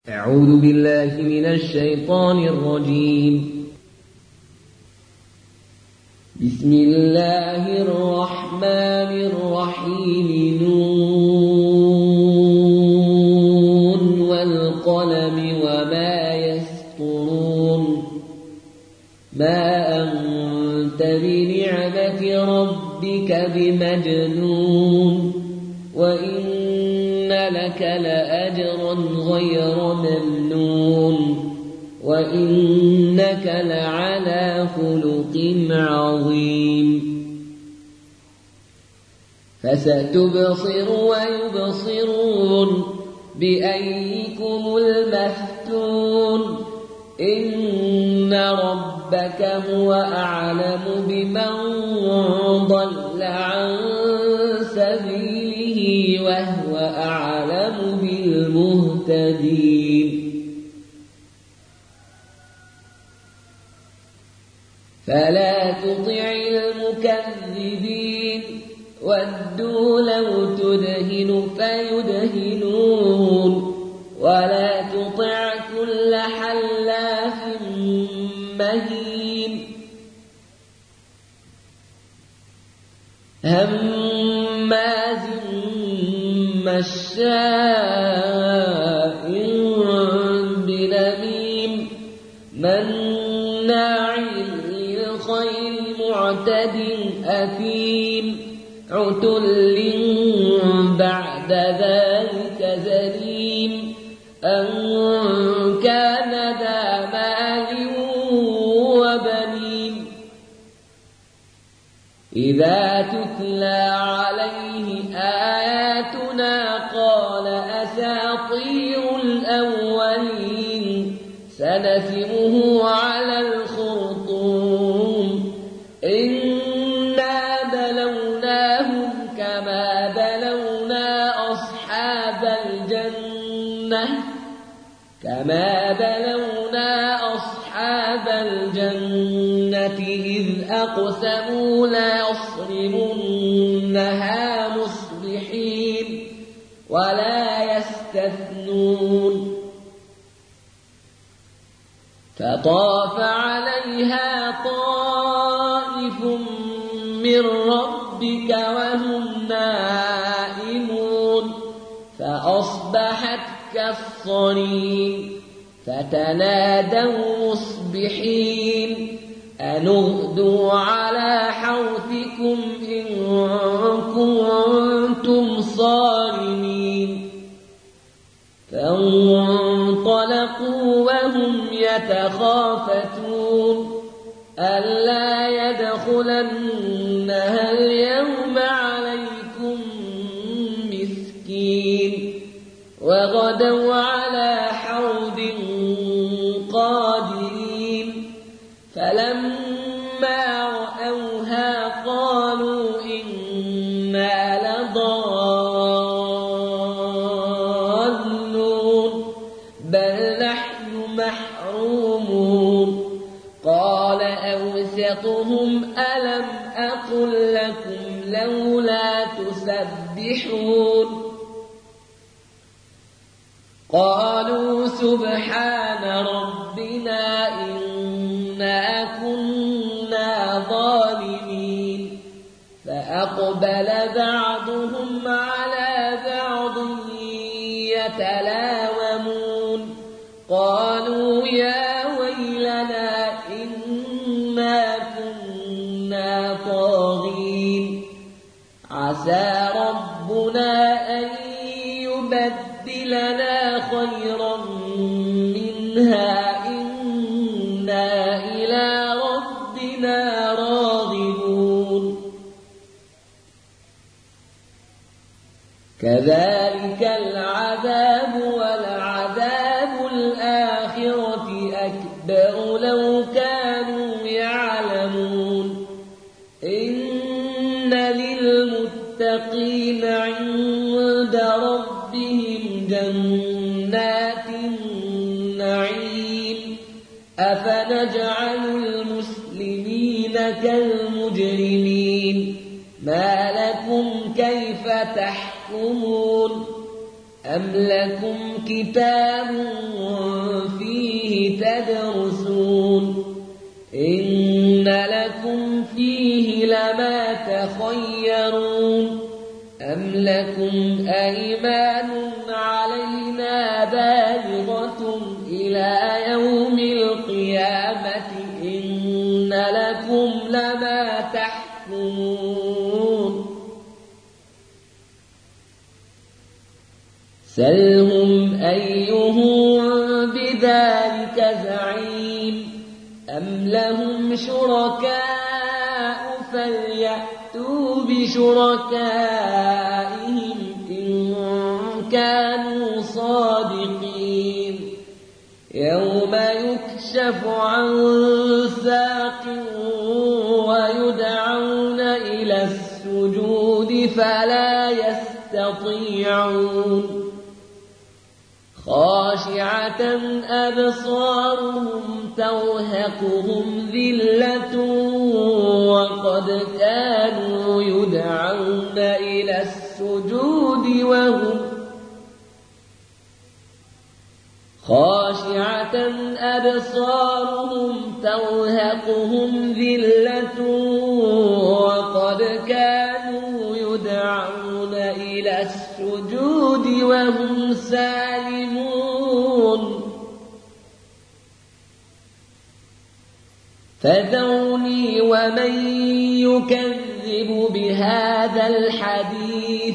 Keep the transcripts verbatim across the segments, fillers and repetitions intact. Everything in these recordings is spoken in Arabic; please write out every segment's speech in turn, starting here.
أعوذ بالله من الشيطان الرجيم. بسم الله الرحمن الرحيم. نون والقلم وما يسطرون. ما أنت بنعمة ربك بمجنون، وإن لك لأجرا غير ممنون، وإنك لعلى خلق عظيم. فستبصر ويبصرون بأيكم المفتون. إن ربك هو أعلم بمن ضل عن سبيله وهو أعلم بالمهتدين. فلا تطع المكذبين، ودوا لو تدهن فيدهنون، ولا تطع كل حلاف مهين هماز مشاء بنميم مناع للخير معتد أثيم عتل بعد ذلك زنيم أن كان ذا مال وبنين. إذا تتلى عليه آياتنا قال أساطير الأولين سنسمه على الخرطوم. إنا بلوناهم كما بلونا أصحاب الجنة كما بلونا أصحاب الجنة إذ أقسموا ليصرمنها مصبحين ولا يستثنون. فطاف عليها طائف من ربك وهم نائمون فأصبحت كالصريم. فتنادوا مصبحين أن اغدوا على حرثكم إن كنتم صارمين. فانطلقوا وهم يتخافتون ألا يدخلنها اليوم عليكم مسكين. وغدوا على حرد قادرين. فلما رأوها قالوا إنا لضالون بل نحن محرومون. قال أوسطهم ألم أقل لكم لولا تسبحون. قالوا سبحان ربنا إنا كنا ظالمين. فأقبل بعضهم على بعض يتلاومون قالوا يا ويلنا إنا كنا طاغين. عسى ربنا أن يبدلنا خيرا منها إنا إلى ربنا راغبون. كذلك العذاب ولعذاب الآخرة أكبر لو كانوا يعلمون. إن للمتقين عند ربهم جنات النعيم. أفنجعل المسلمين كالمجرمين ما لكم كيف تحكمون أم لكم كتاب يتطيرون أم لكم أيمان علينا بالغة إلى يوم القيامة إن لكم لما تحكمون سلهم أيهم بذلك زعيم أم لهم شركاء فليأتوا بشركائهم إن كانوا صادقين يوم يكشف عن ساق ويدعون إلى السجود فلا يستطيعون خاشعة أبصارهم ترهقهم ذلة وقد كانوا يدعون إلى السجود وهم خاشعة أبصارهم ترهقهم ذلة وقد كانوا يدعون إلى السجود وهم سالمون فذرني ومن يكذب بهذا الحديث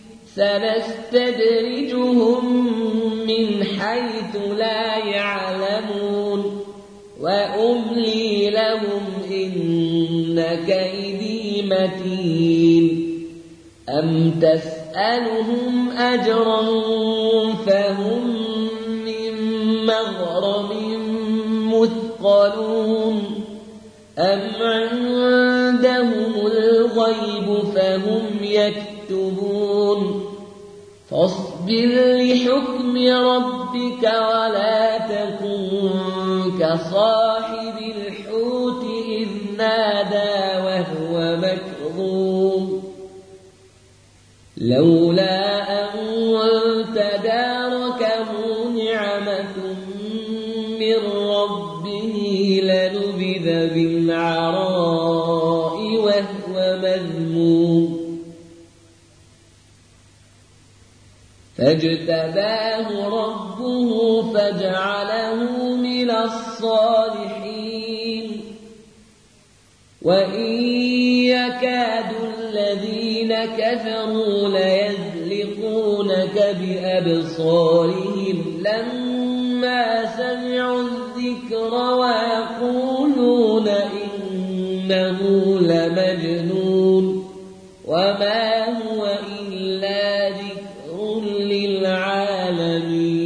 سنستدرجهم من حيث لا يعلمون وأملي لهم إن كيدي متين أم تسألهم أجرا فهم من مغرم مثقلون أم عندهم الغيب فهم يكتبون فاصبر لحكم ربك ولا تكن كصاحب الحوت إذ نادى وهو مكظوم لولا أن تداركه نعمة من ربه لنبذ بالعراء وهو مذموم فاجتباه ربه فجعله من الصالحين وإن يكاد الذين كفروا ليزلقونك بأبصارهم لما سمعوا الذكر ويقولون إنه لمجنون وما هو إلا ذكر للعالمين